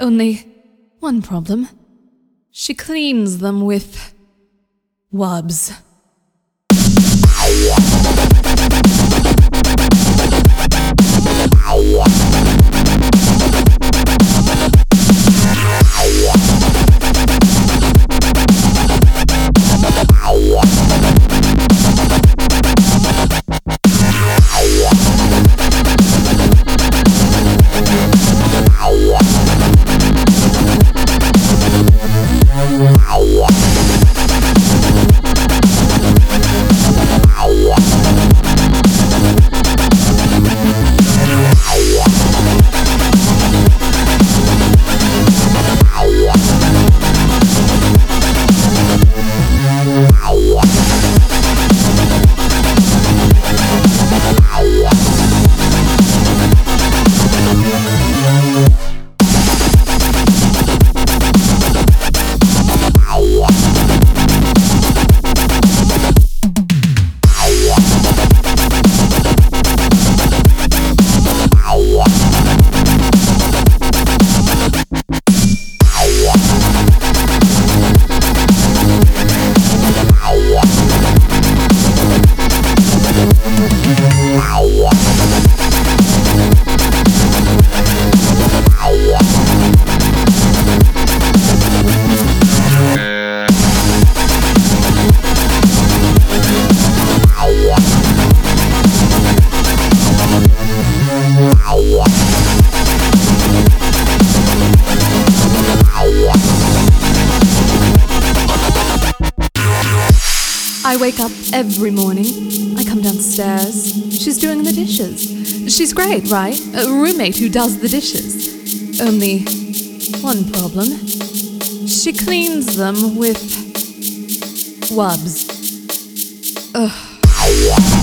Only one problem. She cleans them with wubs. I wake up every morning. I come downstairs. She's doing the dishes. She's great, right? A roommate who does the dishes. Only one problem. She cleans them with wubs. Ugh.